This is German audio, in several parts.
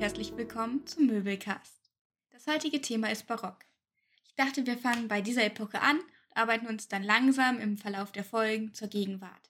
herzlich willkommen zum Möbelcast. Das heutige Thema ist Barock. Ich dachte, wir fangen bei dieser Epoche an und arbeiten uns dann langsam im Verlauf der Folgen zur Gegenwart.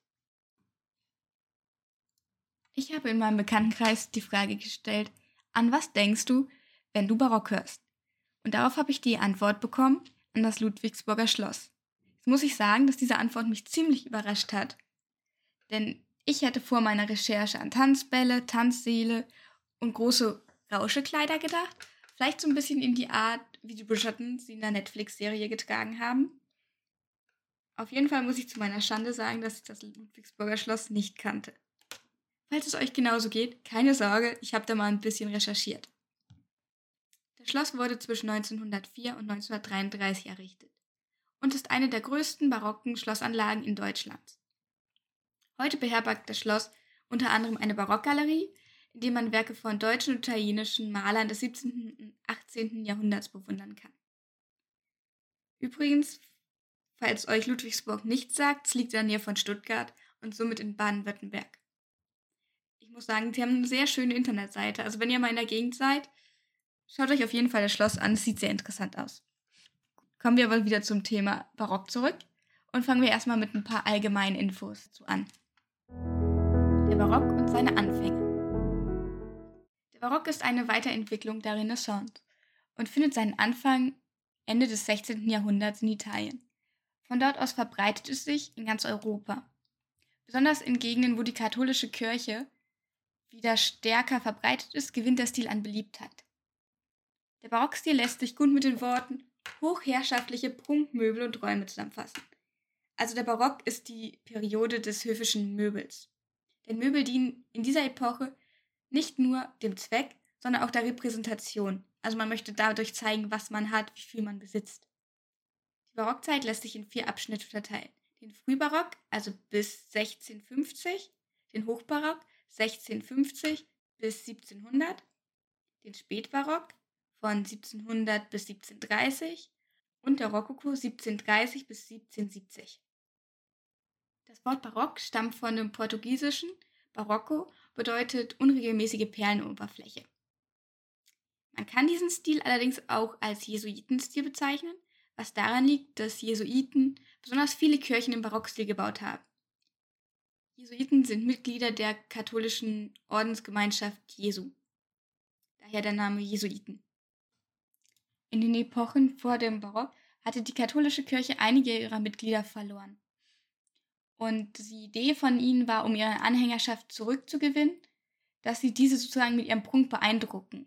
Ich habe in meinem Bekanntenkreis die Frage gestellt, an was denkst du, wenn du Barock hörst? Und darauf habe ich die Antwort bekommen, an das Ludwigsburger Schloss. Jetzt muss ich sagen, dass diese Antwort mich ziemlich überrascht hat. Denn ich hätte vor meiner Recherche an Tanzbälle, Tanzsäle und große Rauschekleider gedacht. Vielleicht so ein bisschen in die Art, wie die Bridgerton sie in der Netflix-Serie getragen haben. Auf jeden Fall muss ich zu meiner Schande sagen, dass ich das Ludwigsburger Schloss nicht kannte. Falls es euch genauso geht, keine Sorge, ich habe da mal ein bisschen recherchiert. Das Schloss wurde zwischen 1904 und 1933 errichtet und ist eine der größten barocken Schlossanlagen in Deutschland. Heute beherbergt das Schloss unter anderem eine Barockgalerie, in der man Werke von deutschen und italienischen Malern des 17. und 18. Jahrhunderts bewundern kann. Übrigens, falls euch Ludwigsburg nichts sagt, es liegt in der Nähe von Stuttgart und somit in Baden-Württemberg. Ich muss sagen, sie haben eine sehr schöne Internetseite. Also wenn ihr mal in der Gegend seid, schaut euch auf jeden Fall das Schloss an. Es sieht sehr interessant aus. Kommen wir aber wieder zum Thema Barock zurück und fangen wir erstmal mit ein paar allgemeinen Infos dazu an. Der Barock und seine Anfänge. Der Barock ist eine Weiterentwicklung der Renaissance und findet seinen Anfang Ende des 16. Jahrhunderts in Italien. Von dort aus verbreitet es sich in ganz Europa. Besonders in Gegenden, wo die katholische Kirche wieder stärker verbreitet ist, gewinnt der Stil an Beliebtheit. Der Barockstil lässt sich gut mit den Worten hochherrschaftliche Prunkmöbel und Räume zusammenfassen. Also der Barock ist die Periode des höfischen Möbels. Denn Möbel dienen in dieser Epoche nicht nur dem Zweck, sondern auch der Repräsentation. Also man möchte dadurch zeigen, was man hat, wie viel man besitzt. Die Barockzeit lässt sich in 4 Abschnitte unterteilen. Den Frühbarock, also bis 1650, den Hochbarock 1650 bis 1700, den Spätbarock von 1700 bis 1730 und der Rokoko 1730 bis 1770. Das Wort Barock stammt von dem portugiesischen Barroco, bedeutet unregelmäßige Perlenoberfläche. Man kann diesen Stil allerdings auch als Jesuitenstil bezeichnen, was daran liegt, dass Jesuiten besonders viele Kirchen im Barockstil gebaut haben. Jesuiten sind Mitglieder der katholischen Ordensgemeinschaft Jesu. Daher der Name Jesuiten. In den Epochen vor dem Barock hatte die katholische Kirche einige ihrer Mitglieder verloren. Und die Idee von ihnen war, um ihre Anhängerschaft zurückzugewinnen, dass sie diese sozusagen mit ihrem Prunk beeindrucken.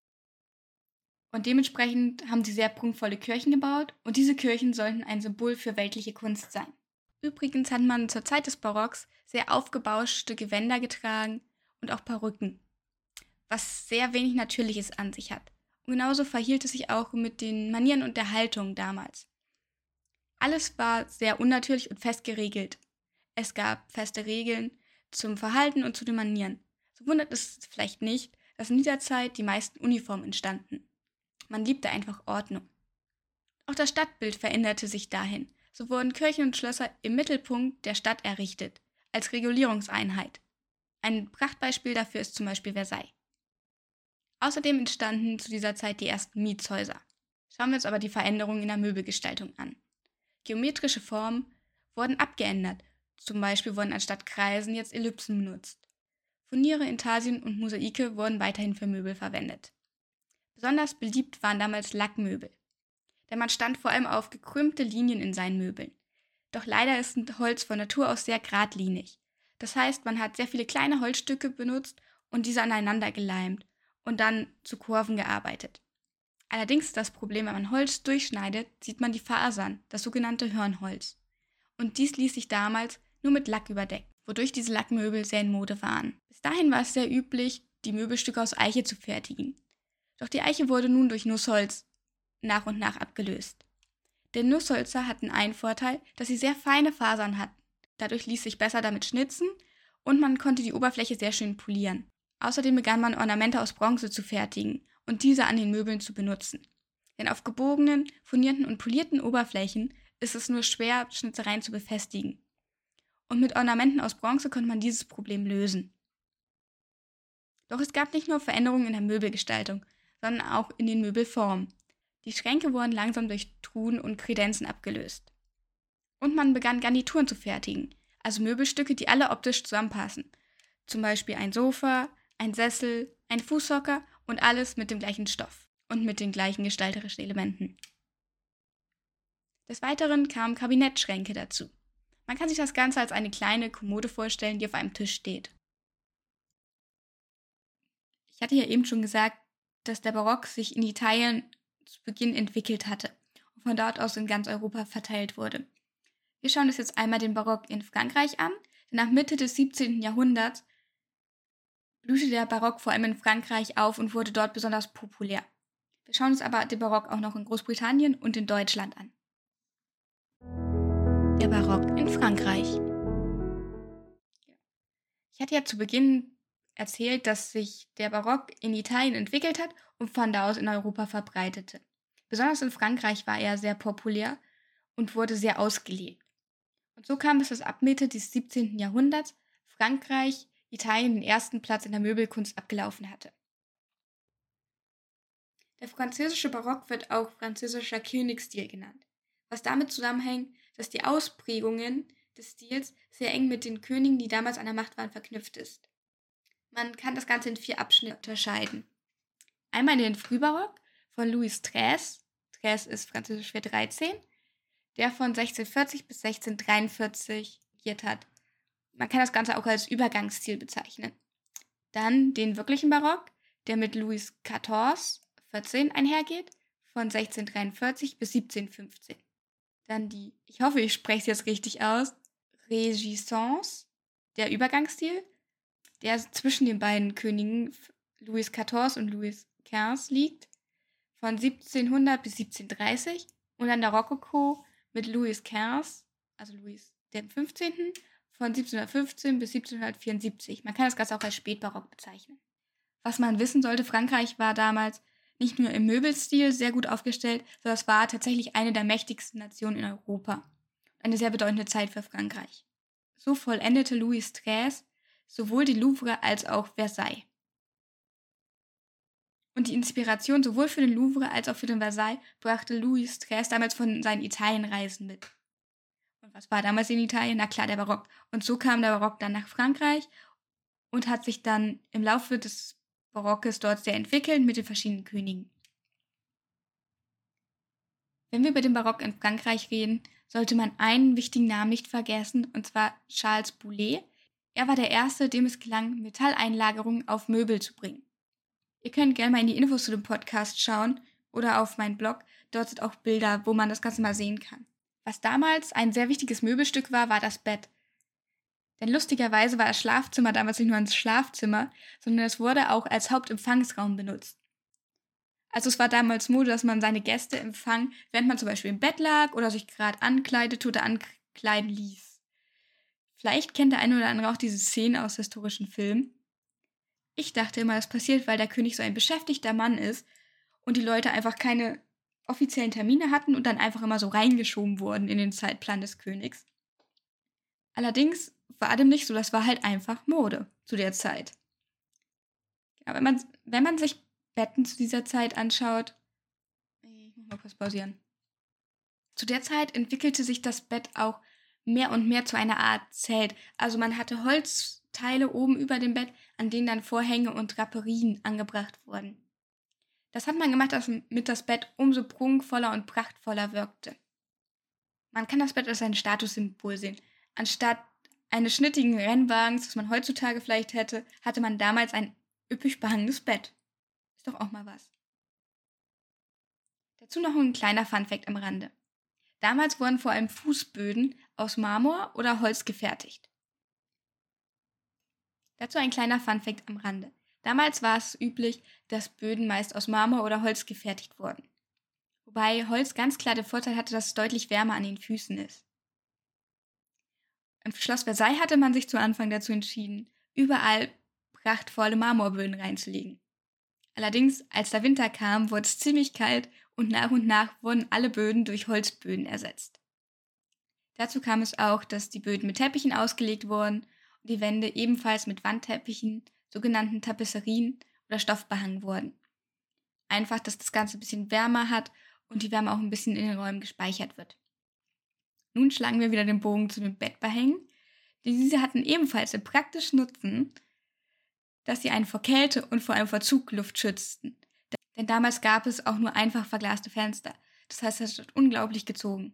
Und dementsprechend haben sie sehr prunkvolle Kirchen gebaut und diese Kirchen sollten ein Symbol für weltliche Kunst sein. Übrigens hat man zur Zeit des Barocks sehr aufgebauschte Gewänder getragen und auch Perücken, was sehr wenig Natürliches an sich hat. Und genauso verhielt es sich auch mit den Manieren und der Haltung damals. Alles war sehr unnatürlich und fest geregelt. Es gab feste Regeln zum Verhalten und zu den Manieren. So wundert es vielleicht nicht, dass in dieser Zeit die meisten Uniformen entstanden. Man liebte einfach Ordnung. Auch das Stadtbild veränderte sich dahin. So wurden Kirchen und Schlösser im Mittelpunkt der Stadt errichtet, als Regulierungseinheit. Ein Prachtbeispiel dafür ist zum Beispiel Versailles. Außerdem entstanden zu dieser Zeit die ersten Mietshäuser. Schauen wir uns aber die Veränderungen in der Möbelgestaltung an. Geometrische Formen wurden abgeändert. Zum Beispiel wurden anstatt Kreisen jetzt Ellipsen benutzt. Furniere, Intarsien und Mosaike wurden weiterhin für Möbel verwendet. Besonders beliebt waren damals Lackmöbel, denn man stand vor allem auf gekrümmte Linien in seinen Möbeln. Doch leider ist Holz von Natur aus sehr geradlinig. Das heißt, man hat sehr viele kleine Holzstücke benutzt und diese aneinander geleimt und dann zu Kurven gearbeitet. Allerdings ist das Problem, wenn man Holz durchschneidet, sieht man die Fasern, das sogenannte Hirnholz. Und dies ließ sich damals nur mit Lack überdecken, wodurch diese Lackmöbel sehr in Mode waren. Bis dahin war es sehr üblich, die Möbelstücke aus Eiche zu fertigen. Doch die Eiche wurde nun durch Nussholz nach und nach abgelöst. Denn Nusshölzer hatten einen Vorteil, dass sie sehr feine Fasern hatten. Dadurch ließ sich besser damit schnitzen und man konnte die Oberfläche sehr schön polieren. Außerdem begann man Ornamente aus Bronze zu fertigen und diese an den Möbeln zu benutzen. Denn auf gebogenen, furnierten und polierten Oberflächen ist es nur schwer, Schnitzereien zu befestigen. Und mit Ornamenten aus Bronze konnte man dieses Problem lösen. Doch es gab nicht nur Veränderungen in der Möbelgestaltung, sondern auch in den Möbelformen. Die Schränke wurden langsam durch Truhen und Kredenzen abgelöst. Und man begann Garnituren zu fertigen, also Möbelstücke, die alle optisch zusammenpassen. Zum Beispiel ein Sofa, ein Sessel, ein Fußhocker und alles mit dem gleichen Stoff und mit den gleichen gestalterischen Elementen. Des Weiteren kamen Kabinettschränke dazu. Man kann sich das Ganze als eine kleine Kommode vorstellen, die auf einem Tisch steht. Ich hatte ja eben schon gesagt, dass der Barock sich in Italien zu Beginn entwickelt hatte und von dort aus in ganz Europa verteilt wurde. Wir schauen uns jetzt einmal den Barock in Frankreich an, denn nach Mitte des 17. Jahrhunderts blühte der Barock vor allem in Frankreich auf und wurde dort besonders populär. Wir schauen uns aber den Barock auch noch in Großbritannien und in Deutschland an. Der Barock in Frankreich. Ich hatte ja zu Beginn erzählt, dass sich der Barock in Italien entwickelt hat und von da aus in Europa verbreitete. Besonders in Frankreich war er sehr populär und wurde sehr ausgelegt. Und so kam es, dass ab Mitte des 17. Jahrhunderts Frankreich Italien den ersten Platz in der Möbelkunst abgelaufen hatte. Der französische Barock wird auch französischer Königsstil genannt, was damit zusammenhängt, dass die Ausprägungen des Stils sehr eng mit den Königen, die damals an der Macht waren, verknüpft ist. Man kann das Ganze in 4 Abschnitte unterscheiden. Einmal den Frühbarock von Louis XIII, XIII ist französisch für 13, der von 1640 bis 1643 regiert hat. Man kann das Ganze auch als Übergangsstil bezeichnen. Dann den wirklichen Barock, der mit Louis XIV, 14 einhergeht, von 1643 bis 1715. Dann die, ich hoffe, ich spreche es jetzt richtig aus, Renaissance, der Übergangsstil, der zwischen den beiden Königen Louis XIV und Louis XV liegt, von 1700 bis 1730 und dann der Rokoko mit Louis XV, also Louis dem 15., von 1715 bis 1774. Man kann das Ganze auch als Spätbarock bezeichnen. Was man wissen sollte, Frankreich war damals nicht nur im Möbelstil sehr gut aufgestellt, sondern es war tatsächlich eine der mächtigsten Nationen in Europa. Eine sehr bedeutende Zeit für Frankreich. So vollendete Louis XIII sowohl die Louvre als auch Versailles. Und die Inspiration sowohl für den Louvre als auch für den Versailles brachte Louis XIII damals von seinen Italienreisen mit. Und was war damals in Italien? Na klar, der Barock. Und so kam der Barock dann nach Frankreich und hat sich dann im Laufe des Barockes dort sehr entwickelt mit den verschiedenen Königen. Wenn wir über den Barock in Frankreich reden, sollte man einen wichtigen Namen nicht vergessen, und zwar Charles Boullé. Er war der Erste, dem es gelang, Metalleinlagerungen auf Möbel zu bringen. Ihr könnt gerne mal in die Infos zu dem Podcast schauen oder auf meinen Blog. Dort sind auch Bilder, wo man das Ganze mal sehen kann. Was damals ein sehr wichtiges Möbelstück war, war das Bett. Denn lustigerweise war das Schlafzimmer damals nicht nur ein Schlafzimmer, sondern es wurde auch als Hauptempfangsraum benutzt. Also es war damals Mode, dass man seine Gäste empfang, während man zum Beispiel im Bett lag oder sich gerade ankleidete oder ankleiden ließ. Vielleicht kennt der eine oder andere auch diese Szenen aus historischen Filmen. Ich dachte immer, das passiert, weil der König so ein beschäftigter Mann ist und die Leute einfach keine offiziellen Termine hatten und dann einfach immer so reingeschoben wurden in den Zeitplan des Königs. Allerdings war dem nicht so, das war halt einfach Mode zu der Zeit. Ja, wenn man sich Betten zu dieser Zeit anschaut, ich muss mal kurz pausieren. Zu der Zeit entwickelte sich das Bett auch mehr und mehr zu einer Art Zelt. Also man hatte Holzteile oben über dem Bett, an denen dann Vorhänge und Draperien angebracht wurden. Das hat man gemacht, damit das Bett umso prunkvoller und prachtvoller wirkte. Man kann das Bett als ein Statussymbol sehen. Anstatt eines schnittigen Rennwagens, das man heutzutage vielleicht hätte, hatte man damals ein üppig behangenes Bett. Ist doch auch mal was. Dazu noch ein kleiner Funfact am Rande. Damals wurden vor allem Fußböden aus Marmor oder Holz gefertigt. Dazu ein kleiner Funfact am Rande. Damals war es üblich, dass Böden meist aus Marmor oder Holz gefertigt wurden. Wobei Holz ganz klar den Vorteil hatte, dass es deutlich wärmer an den Füßen ist. Im Schloss Versailles hatte man sich zu Anfang dazu entschieden, überall prachtvolle Marmorböden reinzulegen. Allerdings, als der Winter kam, wurde es ziemlich kalt und nach wurden alle Böden durch Holzböden ersetzt. Dazu kam es auch, dass die Böden mit Teppichen ausgelegt wurden und die Wände ebenfalls mit Wandteppichen sogenannten Tapisserien oder Stoff behangen wurden. Einfach, dass das Ganze ein bisschen wärmer hat und die Wärme auch ein bisschen in den Räumen gespeichert wird. Nun schlagen wir wieder den Bogen zu den Bettbehängen. Diese hatten ebenfalls den praktischen Nutzen, dass sie einen vor Kälte und vor allem vor Zugluft schützten. Denn damals gab es auch nur einfach verglaste Fenster. Das heißt, es hat unglaublich gezogen.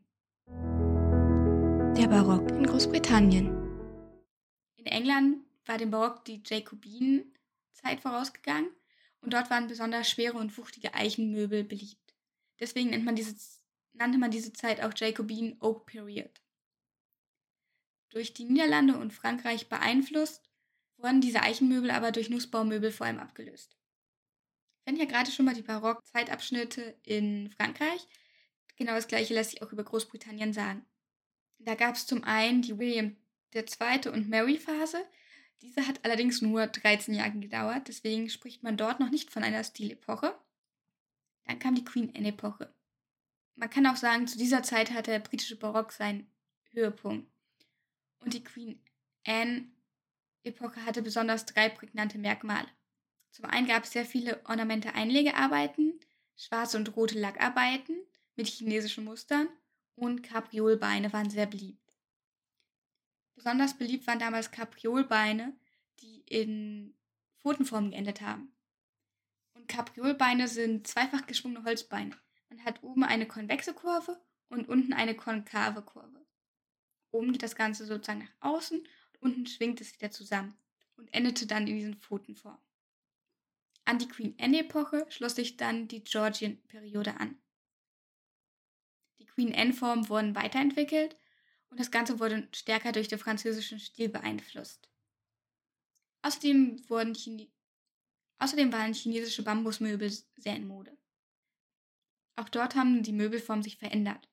Der Barock in Großbritannien. In England war dem Barock die Jakobinenzeit vorausgegangen und dort waren besonders schwere und wuchtige Eichenmöbel beliebt. Deswegen nannte man diese Zeit auch Jacobean Oak Period. Durch die Niederlande und Frankreich beeinflusst, wurden diese Eichenmöbel aber durch Nussbaumöbel vor allem abgelöst. Wir hatten ja gerade schon mal die Barock-Zeitabschnitte in Frankreich. Genau das gleiche lässt sich auch über Großbritannien sagen. Da gab es zum einen die William II. Und Mary-Phase. Diese hat allerdings nur 13 Jahre gedauert, deswegen spricht man dort noch nicht von einer Stilepoche. Dann kam die Queen Anne-Epoche. Man kann auch sagen, zu dieser Zeit hatte der britische Barock seinen Höhepunkt. Und die Queen Anne-Epoche hatte besonders 3 prägnante Merkmale. Zum einen gab es sehr viele Ornamente-Einlegearbeiten, schwarze und rote Lackarbeiten mit chinesischen Mustern und Kapriolbeine waren sehr beliebt. Besonders beliebt waren damals Kapriolbeine, die in Pfotenform geendet haben. Und Kapriolbeine sind zweifach geschwungene Holzbeine. Man hat oben eine konvexe Kurve und unten eine konkave Kurve. Oben geht das Ganze sozusagen nach außen und unten schwingt es wieder zusammen und endete dann in diesen Pfotenform. An die Queen Anne-Epoche schloss sich dann die Georgian-Periode an. Die Queen Anne-Formen wurden weiterentwickelt und das Ganze wurde stärker durch den französischen Stil beeinflusst. Außerdem waren chinesische Bambusmöbel sehr in Mode. Auch dort haben die Möbelformen sich verändert.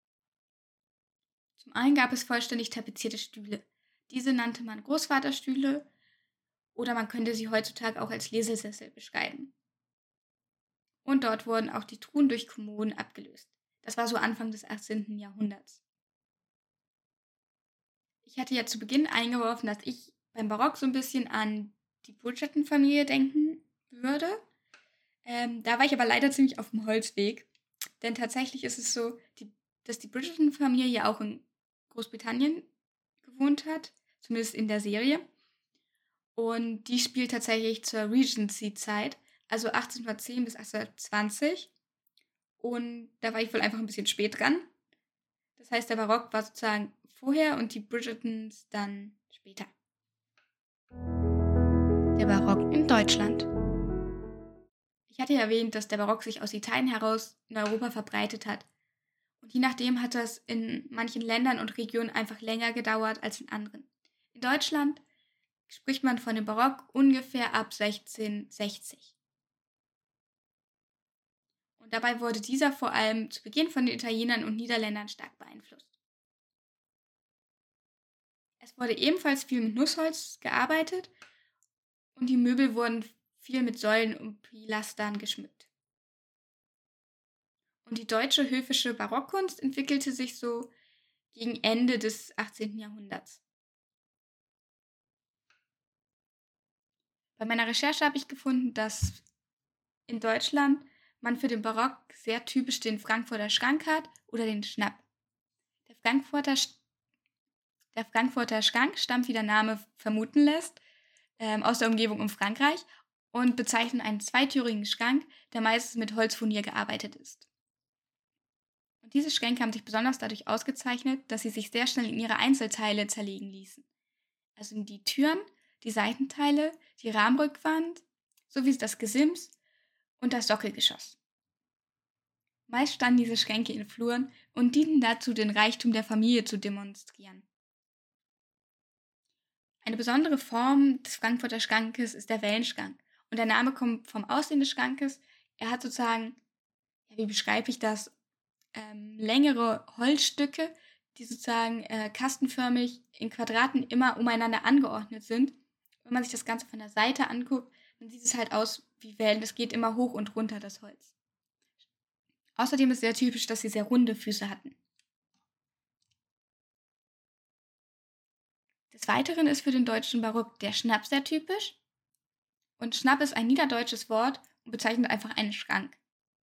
Zum einen gab es vollständig tapezierte Stühle. Diese nannte man Großvaterstühle oder man könnte sie heutzutage auch als Lesesessel beschreiben. Und dort wurden auch die Truhen durch Kommoden abgelöst. Das war so Anfang des 18. Jahrhunderts. Ich hatte ja zu Beginn eingeworfen, dass ich beim Barock so ein bisschen an die Bridgerton-Familie denken würde. Da war ich aber leider ziemlich auf dem Holzweg. Denn tatsächlich ist es so, dass die Bridgerton-Familie auch in Großbritannien gewohnt hat. Zumindest in der Serie. Und die spielt tatsächlich zur Regency-Zeit, also 1810 bis 1820. Und da war ich wohl einfach ein bisschen spät dran. Das heißt, der Barock war sozusagen vorher und die Bridgertons dann später. Der Barock in Deutschland. Ich hatte ja erwähnt, dass der Barock sich aus Italien heraus in Europa verbreitet hat. Und je nachdem hat das in manchen Ländern und Regionen einfach länger gedauert als in anderen. In Deutschland spricht man von dem Barock ungefähr ab 1660. Und dabei wurde dieser vor allem zu Beginn von den Italienern und Niederländern stark beeinflusst. Es wurde ebenfalls viel mit Nussholz gearbeitet und die Möbel wurden viel mit Säulen und Pilastern geschmückt. Und die deutsche höfische Barockkunst entwickelte sich so gegen Ende des 18. Jahrhunderts. Bei meiner Recherche habe ich gefunden, dass in Deutschland man für den Barock sehr typisch den Frankfurter Schrank hat oder den Schnapp. Der Frankfurter Schrank stammt, wie der Name vermuten lässt, aus der Umgebung um Frankreich und bezeichnet einen zweitürigen Schrank, der meistens mit Holzfurnier gearbeitet ist. Und diese Schränke haben sich besonders dadurch ausgezeichnet, dass sie sich sehr schnell in ihre Einzelteile zerlegen ließen. Also in die Türen, die Seitenteile, die Rahmenrückwand, sowie das Gesims und das Sockelgeschoss. Meist standen diese Schränke in Fluren und dienten dazu, den Reichtum der Familie zu demonstrieren. Eine besondere Form des Frankfurter Schrankes ist der Wellenschrank. Und der Name kommt vom Aussehen des Schrankes. Er hat sozusagen, ja, wie beschreibe ich das, längere Holzstücke, die sozusagen kastenförmig in Quadraten immer umeinander angeordnet sind. Wenn man sich das Ganze von der Seite anguckt, dann sieht es halt aus wie Wellen. Das geht immer hoch und runter, das Holz. Außerdem ist sehr typisch, dass sie sehr runde Füße hatten. Des Weiteren ist für den deutschen Barock der Schnapp sehr typisch. Und Schnapp ist ein niederdeutsches Wort und bezeichnet einfach einen Schrank.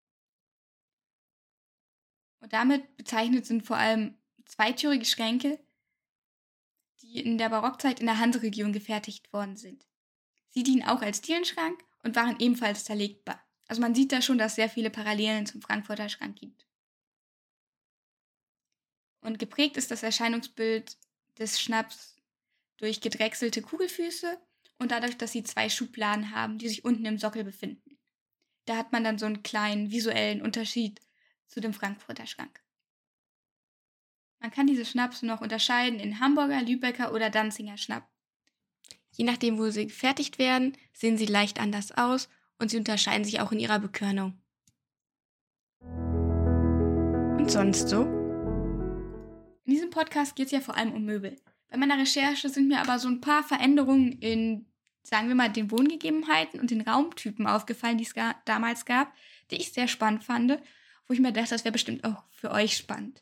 Und damit bezeichnet sind vor allem zweitürige Schränke, die in der Barockzeit in der Hanseregion gefertigt worden sind. Sie dienen auch als Dielenschrank und waren ebenfalls zerlegbar. Also man sieht da schon, dass es sehr viele Parallelen zum Frankfurter Schrank gibt. Und geprägt ist das Erscheinungsbild des Schnapps durch gedrechselte Kugelfüße und dadurch, dass sie 2 Schubladen haben, die sich unten im Sockel befinden. Da hat man dann so einen kleinen visuellen Unterschied zu dem Frankfurter Schrank. Man kann diese Schnapse noch unterscheiden in Hamburger, Lübecker oder Danziger Schnapp. Je nachdem, wo sie gefertigt werden, sehen sie leicht anders aus und sie unterscheiden sich auch in ihrer Bekörnung. Und sonst so? In diesem Podcast geht es ja vor allem um Möbel. Bei meiner Recherche sind mir aber so ein paar Veränderungen in, sagen wir mal, den Wohngegebenheiten und den Raumtypen aufgefallen, die es damals gab, die ich sehr spannend fand, wo ich mir dachte, das wäre bestimmt auch für euch spannend.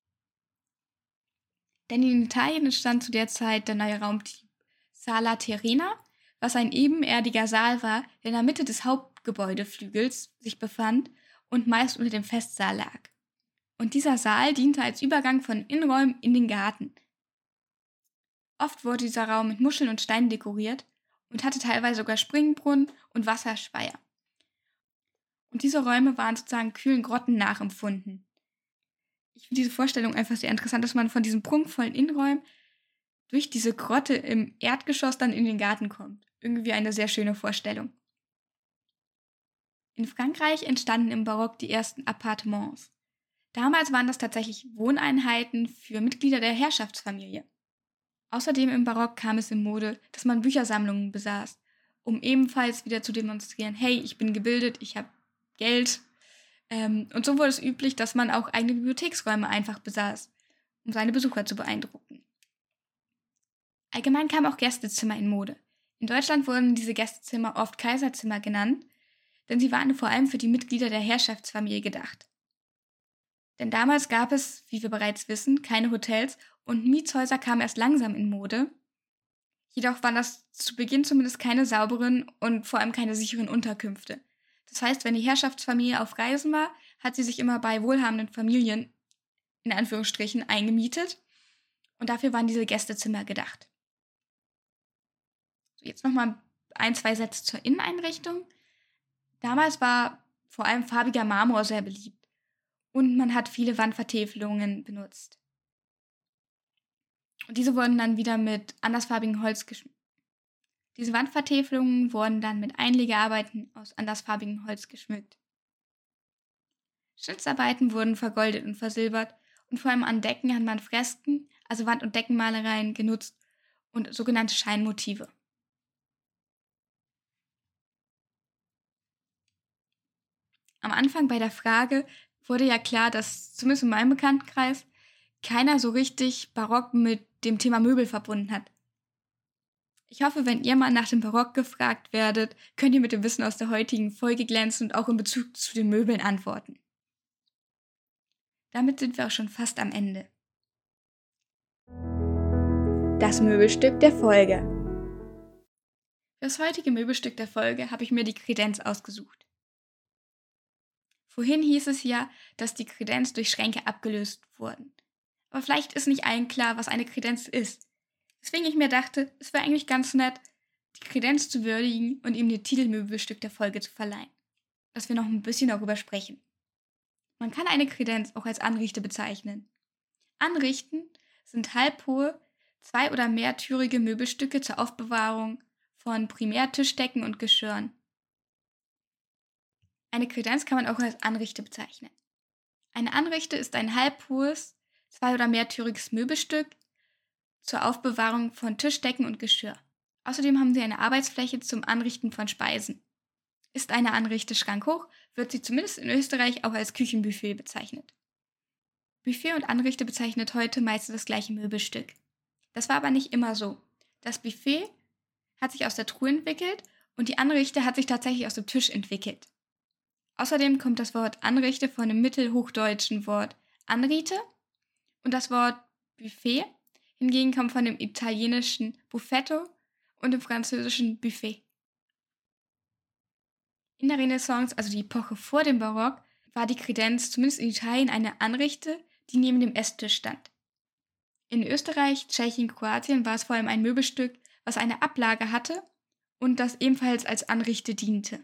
Denn in Italien entstand zu der Zeit der neue Raumtyp Sala Terrena, was ein ebenerdiger Saal war, der in der Mitte des Hauptgebäudeflügels sich befand und meist unter dem Festsaal lag. Und dieser Saal diente als Übergang von Innenräumen in den Garten. Oft wurde dieser Raum mit Muscheln und Steinen dekoriert und hatte teilweise sogar Springbrunnen und Wasserspeier. Und diese Räume waren sozusagen kühlen Grotten nachempfunden. Ich finde diese Vorstellung einfach sehr interessant, dass man von diesen prunkvollen Innenräumen durch diese Grotte im Erdgeschoss dann in den Garten kommt. Irgendwie eine sehr schöne Vorstellung. In Frankreich entstanden im Barock die ersten Appartements. Damals waren das tatsächlich Wohneinheiten für Mitglieder der Herrschaftsfamilie. Außerdem im Barock kam es in Mode, dass man Büchersammlungen besaß, um ebenfalls wieder zu demonstrieren, hey, ich bin gebildet, ich habe Geld. Und so wurde es üblich, dass man auch eigene Bibliotheksräume einfach besaß, um seine Besucher zu beeindrucken. Allgemein kamen auch Gästezimmer in Mode. In Deutschland wurden diese Gästezimmer oft Kaiserzimmer genannt, denn sie waren vor allem für die Mitglieder der Herrschaftsfamilie gedacht. Denn damals gab es, wie wir bereits wissen, keine Hotels und Mietshäuser kamen erst langsam in Mode. Jedoch waren das zu Beginn zumindest keine sauberen und vor allem keine sicheren Unterkünfte. Das heißt, wenn die Herrschaftsfamilie auf Reisen war, hat sie sich immer bei wohlhabenden Familien, in Anführungsstrichen, eingemietet und dafür waren diese Gästezimmer gedacht. So, jetzt nochmal 2 Sätze zur Inneneinrichtung. Damals war vor allem farbiger Marmor sehr beliebt. Und man hat viele Wandvertäfelungen benutzt. Und diese wurden dann wieder mit andersfarbigem Holz geschmückt. Diese Wandvertäfelungen wurden dann mit Einlegearbeiten aus andersfarbigem Holz geschmückt. Schnitzarbeiten wurden vergoldet und versilbert und vor allem an Decken hat man Fresken, also Wand- und Deckenmalereien, genutzt und sogenannte Scheinmotive. Am Anfang bei der Frage wurde ja klar, dass zumindest in meinem Bekanntenkreis keiner so richtig Barock mit dem Thema Möbel verbunden hat. Ich hoffe, wenn ihr mal nach dem Barock gefragt werdet, könnt ihr mit dem Wissen aus der heutigen Folge glänzen und auch in Bezug zu den Möbeln antworten. Damit sind wir auch schon fast am Ende. Das Möbelstück der Folge. Für das heutige Möbelstück der Folge habe ich mir die Kredenz ausgesucht. Vorhin hieß es ja, dass die Kredenz durch Schränke abgelöst wurden. Aber vielleicht ist nicht allen klar, was eine Kredenz ist. Deswegen ich mir dachte, es wäre eigentlich ganz nett, die Kredenz zu würdigen und ihm den Titel Möbelstück der Folge zu verleihen. Dass wir noch ein bisschen darüber sprechen. Man kann eine Kredenz auch als Anrichte bezeichnen. Anrichten sind halbhohe, 2- oder mehrtürige Möbelstücke zur Aufbewahrung von Primärtischdecken und Geschirren. Eine Kredenz kann man auch als Anrichte bezeichnen. Eine Anrichte ist ein halbhohes, 2- oder mehrtüriges Möbelstück zur Aufbewahrung von Tischdecken und Geschirr. Außerdem haben sie eine Arbeitsfläche zum Anrichten von Speisen. Ist eine Anrichte schrankhoch, wird sie zumindest in Österreich auch als Küchenbuffet bezeichnet. Buffet und Anrichte bezeichnet heute meist das gleiche Möbelstück. Das war aber nicht immer so. Das Buffet hat sich aus der Truhe entwickelt und die Anrichte hat sich tatsächlich aus dem Tisch entwickelt. Außerdem kommt das Wort Anrichte von dem mittelhochdeutschen Wort Anrite und das Wort Buffet hingegen kommt von dem italienischen Buffetto und dem französischen Buffet. In der Renaissance, also die Epoche vor dem Barock, war die Kredenz zumindest in Italien eine Anrichte, die neben dem Esstisch stand. In Österreich, Tschechien, Kroatien war es vor allem ein Möbelstück, was eine Ablage hatte und das ebenfalls als Anrichte diente.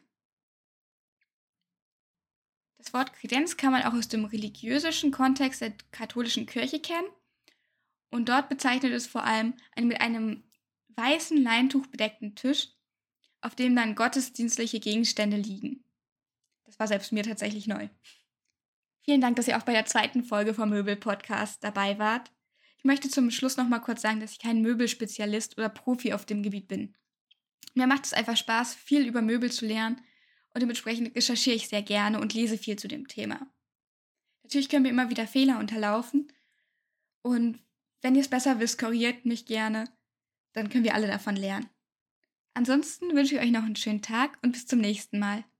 Das Wort Kredenz kann man auch aus dem religiösen Kontext der katholischen Kirche kennen und dort bezeichnet es vor allem einen mit einem weißen Leintuch bedeckten Tisch, auf dem dann gottesdienstliche Gegenstände liegen. Das war selbst mir tatsächlich neu. Vielen Dank, dass ihr auch bei der zweiten Folge vom Möbel-Podcast dabei wart. Ich möchte zum Schluss noch mal kurz sagen, dass ich kein Möbelspezialist oder Profi auf dem Gebiet bin. Mir macht es einfach Spaß, viel über Möbel zu lernen und dementsprechend recherchiere ich sehr gerne und lese viel zu dem Thema. Natürlich können mir immer wieder Fehler unterlaufen und wenn ihr es besser wisst, korrigiert mich gerne, dann können wir alle davon lernen. Ansonsten wünsche ich euch noch einen schönen Tag und bis zum nächsten Mal.